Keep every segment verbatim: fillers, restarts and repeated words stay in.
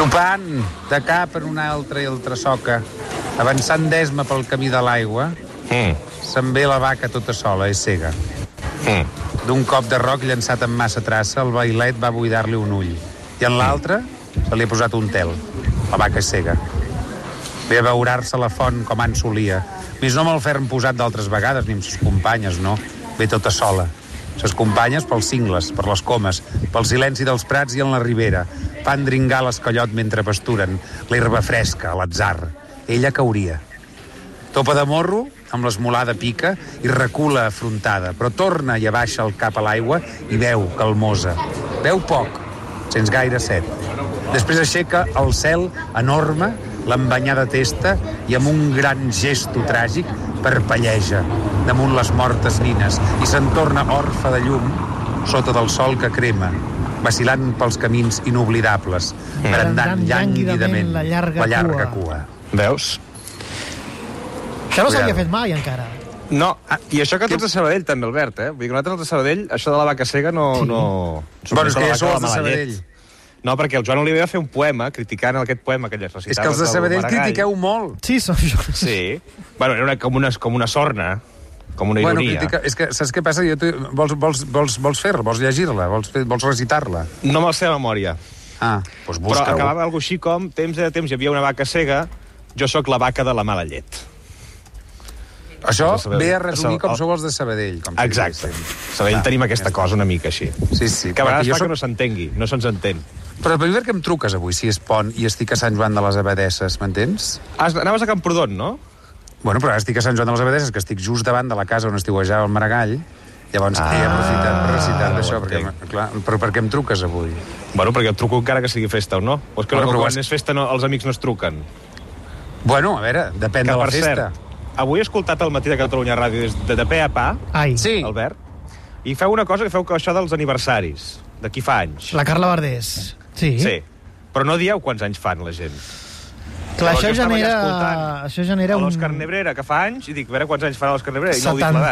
Galopant de cap en una altra i altra soca, avançant d'esma pel camí de l'aigua, mm. se'n ve la vaca tota sola, és cega. Mm. D'un cop de roc llançat amb massa traça, el bailet va buidar-li un ull. I en l'altre se li ha posat un tel. La vaca és cega. Ve a beurar-se la font com en solia. Més no amb el ferm posat d'altres vegades, ni amb ses companyes, no. Ve tota sola. Ses companyes pels cingles, per les comes, pel silenci dels prats i en la ribera. Fan dringar l'escallot mentre pasturen, l'herba fresca, a l'atzar. Ella cauria. Topa de morro, amb l'esmolada pica, i recula afrontada, però torna i abaixa el cap a l'aigua i veu, calmosa. Veu poc, sense gaire set. Després aixeca el cel enorme, l'embanyada testa, i amb un gran gesto tràgic parpelleja damunt les mortes nines i se'n torna orfa de llum sota del sol que crema, vacil·lant pels camins inoblidables, brandant llànguidament la llarga, la llarga cua. cua. Veus? Això no s'havia fet mai, encara. No, i això que tots a Sabadell, també, Albert, eh? Vull dir que nosaltres a Sabadell, això de la vaca cega no... Sí. no... Bueno, és que ja sou els de Sabadell. No, perquè el Joan Oliver va fer un poema criticant aquest poema que ell recitava. És que els de Sabadell critiqueu molt. Sí, som jo. Sí. Bueno, era una, com, una, com una sorna, com una ironia. Bueno, critica... És que saps què passa? Jo te... vols, vols, vols, vols fer-la, vols llegir-la, vols, fer... vols recitar-la. No me'l sé de memòria. Ah, doncs busca-ho. Però acabava alguna així com, temps de temps hi havia una vaca cega, jo sóc la vaca de la mala llet. Això ve a resumir com sou els de Sabadell. Com exacte. Sabadell ah, tenim aquesta cosa una mica així. Sí, sí. Que a vegades fa soc... que no s'entengui, no se'ns entén. Però primer que em truques avui, si és pont, i estic a Sant Joan de les Abadesses, m'entens? Ah, anaves a Camprodon, no? Bueno, però ara estic a Sant Joan de les Abadesses, que estic just davant de la casa on estiuejava el Maragall, llavors ah, he aprofitat per recitar no això, perquè, clar, però per què em truques avui? Bueno, perquè et truco encara que sigui festa o no. O és que bueno, no, quan és... és festa no, els amics no es truquen? Bueno, a veure, depèn que, de la festa. Cert, avui he escoltat al matí de Catalunya Ràdio des de, de pe a pa, Ai. Sí. Albert, i feu una cosa que feu que això dels aniversaris, d'aquí fa anys. La Carla Verdés. Sí. Sí, però no dieu quants anys fan la gent. Clar, això genera... Això genera un... L'Òscar Nebrera, que fa anys, i dic, a veure quants anys farà l'Òscar Nebrera, i no setanta... ho dic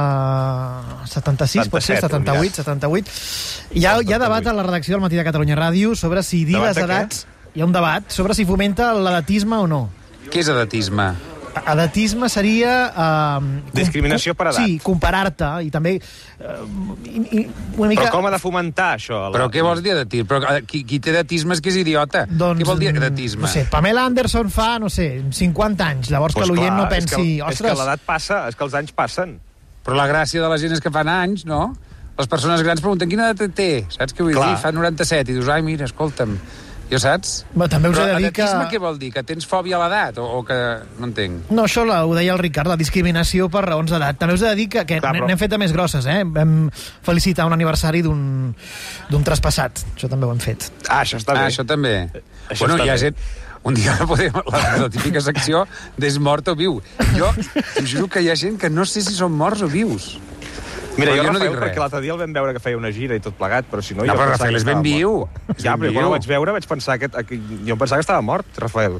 l'edat. setanta-sis, potser, setanta-vuit, setanta-vuit. Hi ha, hi ha debat a la redacció del Matí de Catalunya Ràdio sobre si dir les edats... Hi ha un debat sobre si fomenta l'edatisme o no. Què és edatisme? Edatisme seria... Uh, discriminació per edat. Sí, comparar-te i també... Uh, i, i una mica... Però com ha de fomentar això? La... Però què vols dir edatisme? Però qui, qui té edatisme és que és idiota. Doncs, què vol dir edatisme? No sé, Pamela Anderson fa, no sé, cinquanta anys. Llavors pues que l'oient no pensi... És que, ostres... és que l'edat passa, és que els anys passen. Però la gràcia de la gent és que fan anys, no? Les persones grans pregunten quina edat té? Saps què vull Clar. dir? Fa noranta-set i dius, ai, mira, escolta'm... Jo saps? Però també us he de dir que... Edatisme què vol dir? Que tens fòbia a l'edat? O, o que... No entenc. No, això ho deia el Ricard, la discriminació per raons d'edat. També us he de dir que, que Clar, però... n'hem fet més grosses, eh? Vam felicitar un aniversari d'un d'un traspassat. Això també ho hem fet. Ah, això està bé. Ah, això també. Això bueno, està hi ha bé. gent... Un dia podem... La, la típica secció d'és mort o viu. Jo em juro que hi ha gent que no sé si són morts o vius. Mira, però jo, jo no Rafael, dic perquè l'altre dia el vam veure que feia una gira i tot plegat, però si no... No, jo però Rafael és ben viu. Ja, però quan el vaig veure vaig pensar que... Jo em pensava que estava mort, Rafael.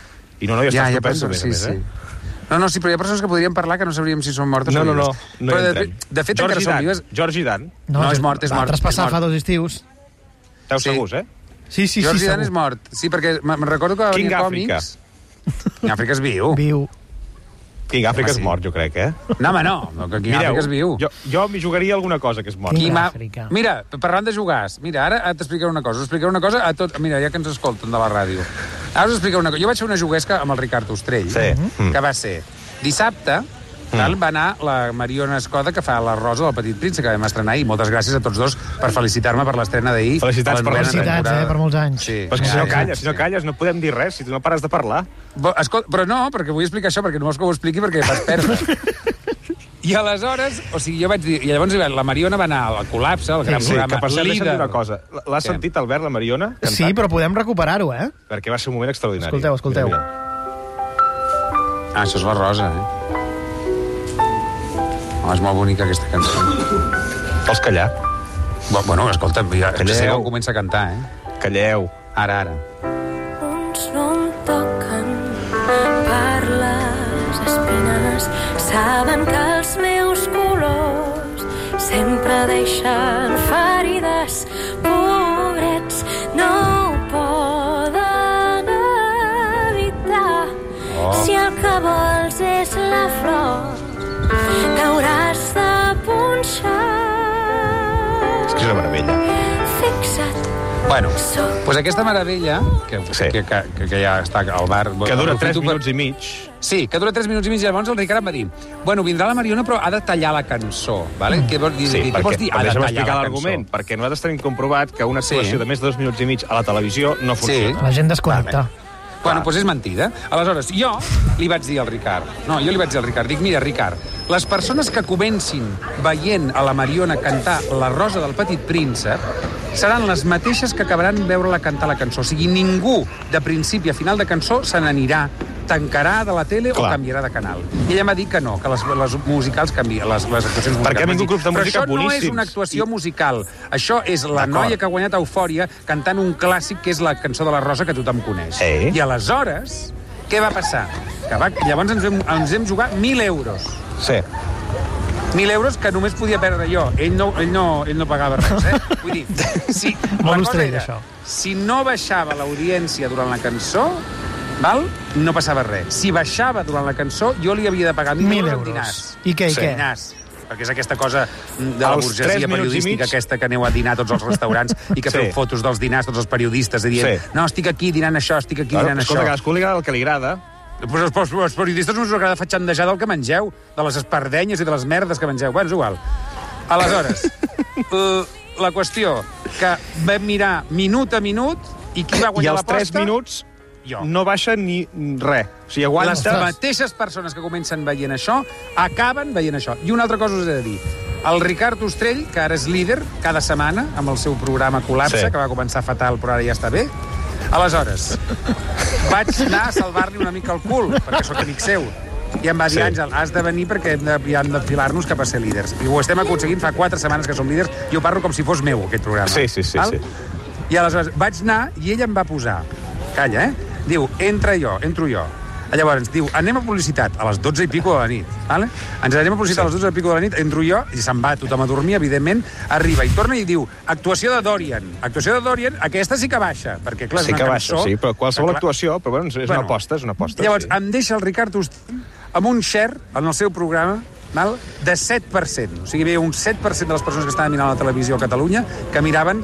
I no, no, ja, ja està estupendo, a més a més, eh? No, no, sí, però hi ha persones que podrien parlar que no sabríem si són mortes no, o vives. No, no, no. Però de, de fet, encara són vives... George Dan. No, no, és mort, és mort. Va traspassar fa dos estius. Esteu sí. segurs, eh? Sí, sí, George sí, Dan és mort. Sí, perquè me'n recordo que va venir còmics... King Àfrica és viu. Viu. King Àfrica és mort, jo crec, eh? No, home, no. Que King Àfrica és viu. Jo, jo m'hi jugaria alguna cosa que és mort. King Àfrica. Mira, parlant de jugars, mira, ara t'explicaré una cosa. Us explicaré una cosa a tot... Mira, ja que ens escolten de la ràdio. Ara us explicaré una cosa. Jo vaig fer una juguesca amb el Ricard Ostrell, sí. que va ser dissabte... Mm. Va anar la Mariona Escoda, que fa la Rosa del Petit Príncep, que vam estrenar ahir. Moltes gràcies a tots dos per felicitar-me per l'estrena d'ahir. Felicitats per Felicitats, eh, per molts anys. Sí. Però si, ja, si no calles, si no calles, no podem dir res, si tu no pares de parlar. Escolta, però no, perquè vull explicar això, perquè no vols que ho expliqui perquè vas perdre. I aleshores, o sigui, jo vaig dir... I llavors la Mariona va anar al Col·lapse, al gran sí, programa que per cert, líder. deixa'm dir una cosa. L'has sentit, Albert, la Mariona? Cantant? Sí, però podem recuperar-ho, eh? Perquè va ser un moment extraordinari. Escolteu, escolteu. Mira, mira. Ah, això és la Rosa, eh? Oh, és molt bonica, aquesta cançó. Vols callar? Bueno, escolta, ja sé que comença a cantar, eh? Calleu. Ara, ara. Uns no em toquen per les espines, saben que els meus colors sempre deixen ferides, pobrets, no ho poden és la flor, t'hauràs de punxar. És que és una meravella. Fixa't. Bueno, doncs aquesta meravella, que, sí. que, que, que, que ja està al bar... Que dura tres minuts per... i mig. Sí, que dura tres minuts i mig, i llavors el Ricard em va dir bueno, vindrà la Mariona, però ha de tallar la cançó, vale? Mm. Què vols dir? Sí, què perquè, vols dir? Ha de tallar la l'argument, perquè nosaltres tenim comprovat que una actuació sí. de més de dos minuts i mig a la televisió no funciona. Sí. La gent desconnecta. Vale. Bueno, doncs és mentida. Aleshores, jo li vaig dir al Ricard, no, jo li vaig dir al Ricard, dic, mira, Ricard, les persones que comencin veient a la Mariona cantar La Rosa del Petit Príncep seran les mateixes que acabaran veure-la cantar la cançó. O sigui, ningú, de principi a final de cançó, se n'anirà, tancarà de la tele Clar. o canviarà de canal. I ella m'ha dit que no, que les, les musicals canvien, les, les actuacions musicals. Perquè ha vingut grups de música boníssims. Però això no és una actuació musical. Això és la noia que ha guanyat Eufòria cantant un clàssic que és la cançó de la Rosa que tothom coneix. Eh? I aleshores, què va passar? Que va, llavors ens hem, ens hem jugat mil euros. Sí. Mil euros que només podia perdre jo. Ell no, ell no, ell no pagava res, eh? Vull dir, si, la cosa era, això. si no baixava l'audiència durant la cançó, val? No passava res. Si baixava durant la cançó, jo li havia de pagar mil, mil euros en dinars. I què, i sí. què? Dinars. Perquè és aquesta cosa de la burgesia periodística, aquesta que aneu a dinar a tots els restaurants i que sí. feu fotos dels dinars, tots els periodistes, i dient, sí. no, estic aquí dinant això, estic aquí claro, dinant escolta, això. Cadascú li agrada el que li agrada. Pues els, els periodistes no us agrada fatxandejar del que mengeu, de les espardenyes i de les merdes que mengeu. Bueno, és igual. Aleshores, la qüestió que vam mirar minut a minut i qui va guanyar l'aposta... I els tres minuts jo. no baixa ni res. O sigui, aguanta... Les mateixes persones que comencen veient això acaben veient això. I una altra cosa us he de dir. El Ricard Ostrell, que ara és líder cada setmana amb el seu programa Col·lapse, sí. que va començar fatal però ara ja està bé. Aleshores, vaig anar a salvar-li una mica el cul, perquè sóc amic seu. I em va dir, sí. Àngel, has de venir perquè hem de, hem d'enfilar-nos cap a ser líders. I ho estem aconseguint, fa quatre setmanes que som líders, i ho parlo com si fos meu, aquest programa. Sí, sí, sí. sí. I aleshores vaig anar i ell em va posar... Calla, eh? Diu, entra jo, entro jo. Llavors, diu, anem a publicitat a les dotze i pico de la nit. Vale? Ens anem a publicitat sí. a les dotze i pico de la nit, entro jo, i se'n va tothom a dormir, evidentment, arriba i torna i diu, actuació de Dorian. Actuació de Dorian, aquesta sí que baixa, perquè clar, és sí una que cançó... Baixa, sí, però qualsevol clar... actuació, però bueno, és bueno, una aposta, és una aposta. Llavors, sí. em deixa el Ricard Ostrell amb un share en el seu programa, val? De set per cent. O sigui, hi havia un set per cent de les persones que estaven mirant la televisió a Catalunya que miraven,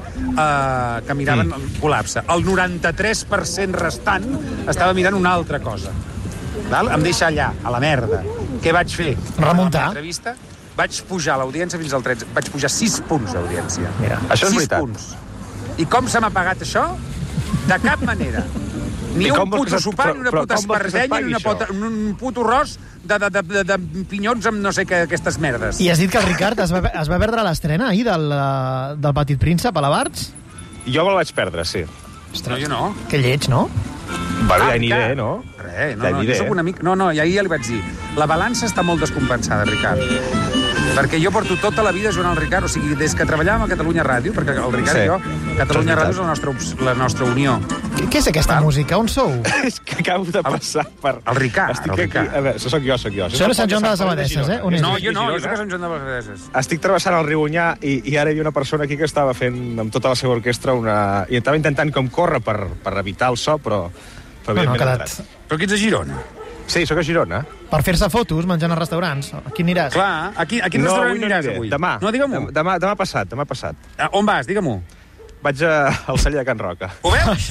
eh, que miraven mm. el col·lapse. El noranta-tres per cent restant estava mirant una altra cosa. Val? Em deixa allà, a la merda. Què vaig fer? Remuntar. Entrevista, vaig pujar l'audiència fins al tretze. Vaig pujar sis punts d'audiència. Mira, això és sis veritat. Punts. I com se m'ha pagat això? De cap manera. Ni un puto sopar, ni una puta espardenya, ni una pota, un puto ros de, de, de, de, de pinyons amb no sé què, aquestes merdes. I has dit que el Ricard es va, es va perdre l'estrena ahir del, del Petit Príncep a la Barts? Jo me la vaig perdre, sí. Ostres, no, jo no. Que lleig, no? Bueno, ja aniré, no? Res, no, no, jo soc un amic... No, no, i ahir ja li vaig dir, la balança està molt descompensada, Ricard. Perquè jo porto tota la vida jugant al Ricard, o sigui, des que treballàvem a Catalunya Ràdio, perquè el Ricard sí. i jo, Catalunya Ràdio és la nostra, la nostra unió. Què, què és aquesta Val? música? On sou? És que acabo de passar per... El Ricard, Estic el Ricard. Aquí... A veure, soc jo, soc jo. Això és Sant Joan de les Abadesses, eh? On és? No, jo no, jo soc a Sant Joan de les Abadesses. Estic travessant el riu Onyar i, i ara hi havia una persona aquí que estava fent amb tota la seva orquestra una... i estava intentant com córrer per, per evitar el so, però... però no, no, ha quedat... Però aquí ets a Girona. Sí, sóc a Girona. Per fer-se fotos menjant a restaurants. Aquí aniràs? Clar, aquí, a quin no, restaurant avui aniràs no avui? Demà. No, digue-m'ho. Demà, demà passat, demà passat. Uh, on vas? Digue-m'ho. Vaig a, al celler de Can Roca. Ho veus?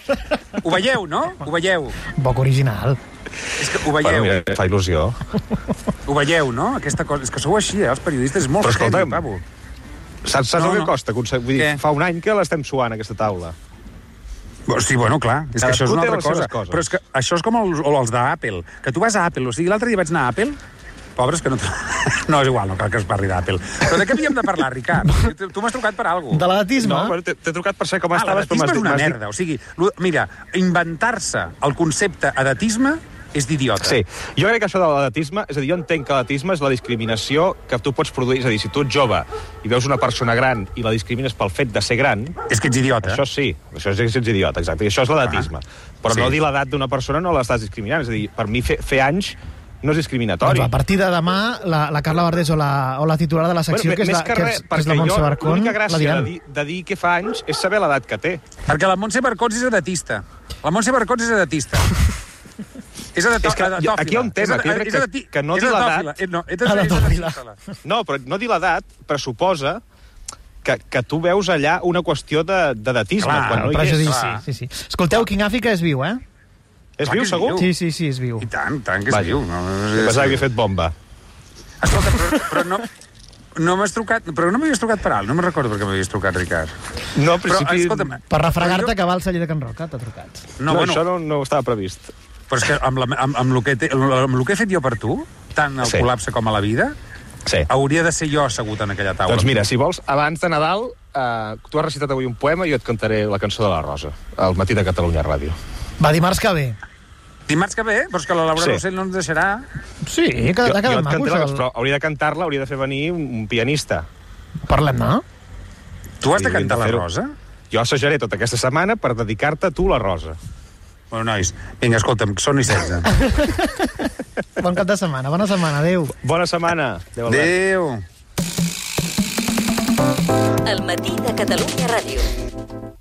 Ho veieu, no? Ho veieu. Poc original. És que ho veieu. Bueno, mira, fa il·lusió. Ho veieu, no? Aquesta cosa... És que sou així, eh? Els periodistes, és molt heavy, pavo. Saps, saps no, el que no. costa? Vull dir, fa un any que l'estem suant, aquesta taula. Sí, bueno, clar, és que això és una altra cosa. Coses. Però és que això és com els, els d'Apple, que tu vas a Apple, o sigui, l'altre dia vaig anar a Apple, pobres que no... No, és igual, no cal que es parli d'Apple. Però de què havíem de parlar, Ricard? Tu m'has trucat per alguna cosa. De l'edatisme? No, però t'he trucat per saber com ah, estaves. L'edatisme és una merda, o sigui, mira, inventar-se el concepte edatisme és d'idiota. Sí, jo crec que això de l'edatisme, és a dir, jo entenc que l'edatisme és la discriminació que tu pots produir, és a dir, si tu ets jove i veus una persona gran i la discrimines pel fet de ser gran... És que ets idiota. Això sí, això és que ets idiota, exacte, i això és l'edatisme. Ah, però sí. No dir l'edat d'una persona no l'estàs discriminant, és a dir, per mi fer, fer anys no és discriminatori. Doncs a partir de demà, la, la Carla Verdés o la, o la titular de la secció, bueno, que, és la, que, res, que, és, que és la Montse Barcón, l'única gràcia de dir, de dir que fa anys és saber l'edat que té. Perquè la Montse Barcón és edatista. La Montse Barcón és edatista. És És que aquí hi ha un tema, que jo crec que, que no dir l'edat... No, no, però no dir l'edat pressuposa que, que tu veus allà una qüestió d'edatisme, quan no hi és. Sí, sí, sí. Escolteu, King Àfrica és viu, eh? És viu, segur? Sí, sí, sí, és viu. I tant, tant que és viu. Pensava que havia fet bomba. Escolta, però, però no... No m'has trucat, però no m'havies trucat per alt, no me'n recordo per què m'havies trucat, Ricard. No, al principi... Però, per refregar-te que va al celler de Can Roca, t'ha trucat. No, no bueno, això no, no estava previst. Però és que amb, la, amb, amb, el que te, amb el que he fet jo per tu, tant el sí. col·lapse com a la vida, sí. hauria de ser jo assegut en aquella taula. Doncs mira, si vols, abans de Nadal, eh, tu has recitat avui un poema i jo et cantaré la cançó de la Rosa, al matí de Catalunya Ràdio. Va, dimarts que ve. Dimarts que ve? Però és que la Laura sí. Rossell no ens deixarà... Sí, que t'ha quedat maco, això. Però hauria de cantar-la, hauria de fer venir un, un pianista. Parlem, no? Tu has de cantar la Rosa? Jo assajaré tota aquesta setmana per dedicar-te a tu la Rosa. Bueno, nois, vinga, escolta'm, són i setze. Bon cap de setmana, bona setmana, adéu. Bona setmana. Adéu. Adéu. El matí de Catalunya Ràdio.